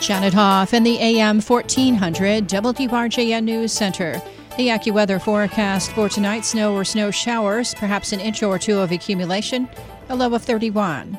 Janet Hoff in the AM 1400 WRJN News Center. The AccuWeather forecast for tonight: snow or snow showers, perhaps an inch or two of accumulation, a low of 31.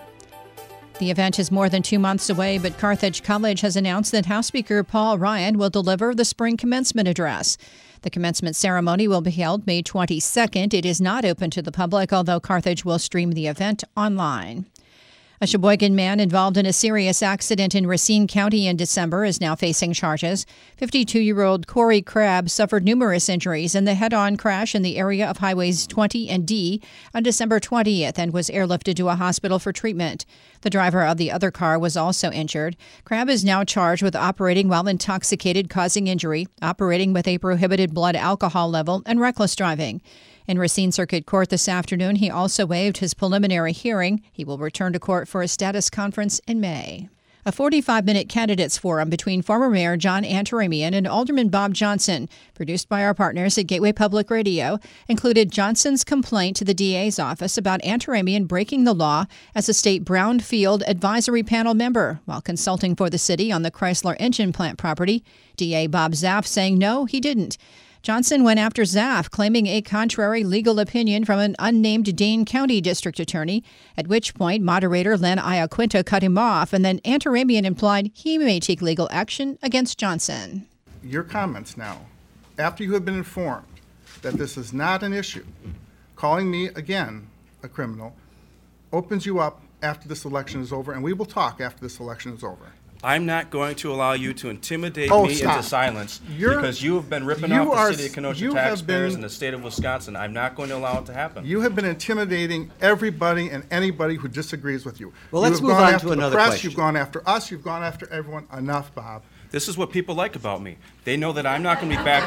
The event is more than 2 months away, but Carthage College has announced that House Speaker Paul Ryan will deliver the spring commencement address. The commencement ceremony will be held May 22nd. It is not open to the public, although Carthage will stream the event online. A Sheboygan man involved in a serious accident in Racine County in December is now facing charges. 52-year-old Corey Crabb suffered numerous injuries in the head-on crash in the area of Highways 20 and D on December 20th and was airlifted to a hospital for treatment. The driver of the other car was also injured. Crabb is now charged with operating while intoxicated, causing injury, operating with a prohibited blood alcohol level, and reckless driving. In Racine Circuit Court this afternoon, he also waived his preliminary hearing. He will return to court for a status conference in May. A 45-minute candidates forum between former Mayor John Antaramian and Alderman Bob Johnson, produced by our partners at Gateway Public Radio, included Johnson's complaint to the DA's office about Antaramian breaking the law as a state brownfield advisory panel member while consulting for the city on the Chrysler engine plant property. DA Bob Zaff saying no, he didn't. Johnson went after Zaff, claiming a contrary legal opinion from an unnamed Dane County district attorney, at which point moderator Len Iaquinta cut him off, and then Antaramian implied he may take legal action against Johnson. Your comments now, after you have been informed that this is not an issue, calling me again a criminal, opens you up after this election is over, and we will talk after this election is over. I'm not going to allow you to intimidate me into silence because you have been ripping off the city of Kenosha taxpayers and the state of Wisconsin. I'm not going to allow it to happen. You have been intimidating everybody and anybody who disagrees with you. Well, let's move on to another press, question. You've gone after us. You've gone after everyone. Enough, Bob. This is what people like about me. They know that I'm not going to be backed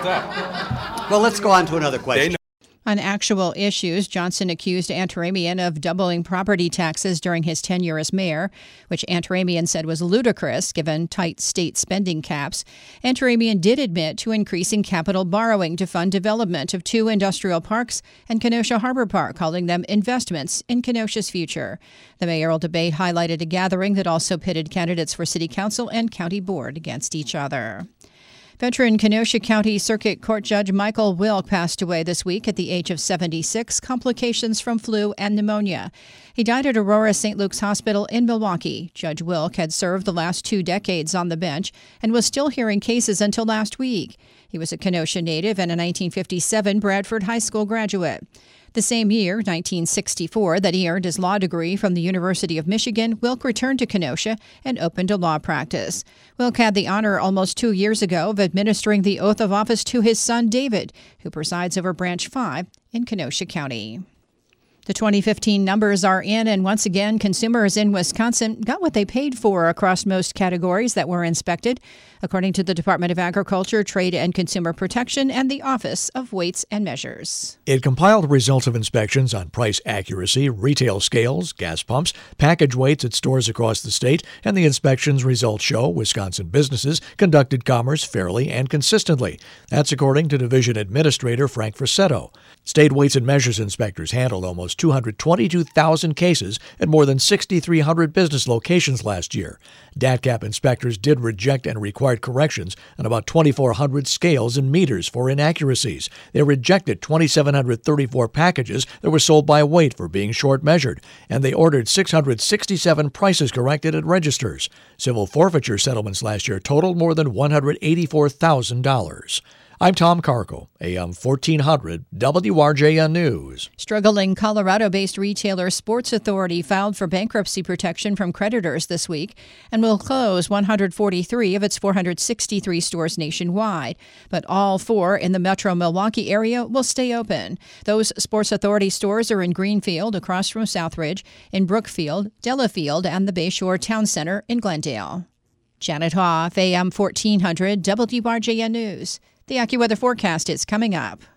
up. Well, let's go on to another question. On actual issues, Johnson accused Antaramian of doubling property taxes during his tenure as mayor, which Antaramian said was ludicrous given tight state spending caps. Antaramian did admit to increasing capital borrowing to fund development of 2 industrial parks and Kenosha Harbor Park, calling them investments in Kenosha's future. The mayoral debate highlighted a gathering that also pitted candidates for city council and county board against each other. Veteran Kenosha County Circuit Court Judge Michael Wilk passed away this week at the age of 76, complications from flu and pneumonia. He died at Aurora St. Luke's Hospital in Milwaukee. Judge Wilk had served the last 2 decades on the bench and was still hearing cases until last week. He was a Kenosha native and a 1957 Bradford High School graduate. The same year, 1964, that he earned his law degree from the University of Michigan, Wilk returned to Kenosha and opened a law practice. Wilk had the honor almost 2 years ago of administering the oath of office to his son, David, who presides over Branch 5 in Kenosha County. The 2015 numbers are in, and once again, consumers in Wisconsin got what they paid for across most categories that were inspected, according to the Department of Agriculture, Trade and Consumer Protection and the Office of Weights and Measures. It compiled results of inspections on price accuracy, retail scales, gas pumps, package weights at stores across the state, and the inspections results show Wisconsin businesses conducted commerce fairly and consistently. That's according to Division Administrator Frank Frassetto. State Weights and Measures inspectors handled almost 222,000 cases at more than 6,300 business locations last year. DATCAP inspectors did reject and required corrections on about 2,400 scales and meters for inaccuracies. They rejected 2,734 packages that were sold by weight for being short measured, and they ordered 667 prices corrected at registers. Civil forfeiture settlements last year totaled more than $184,000. I'm Tom Carco, AM 1400 WRJN News. Struggling Colorado-based retailer Sports Authority filed for bankruptcy protection from creditors this week and will close 143 of its 463 stores nationwide. But all 4 in the metro Milwaukee area will stay open. Those Sports Authority stores are in Greenfield, across from Southridge, in Brookfield, Delafield, and the Bayshore Town Center in Glendale. Janet Hoff, AM 1400 WRJN News. The AccuWeather forecast is coming up.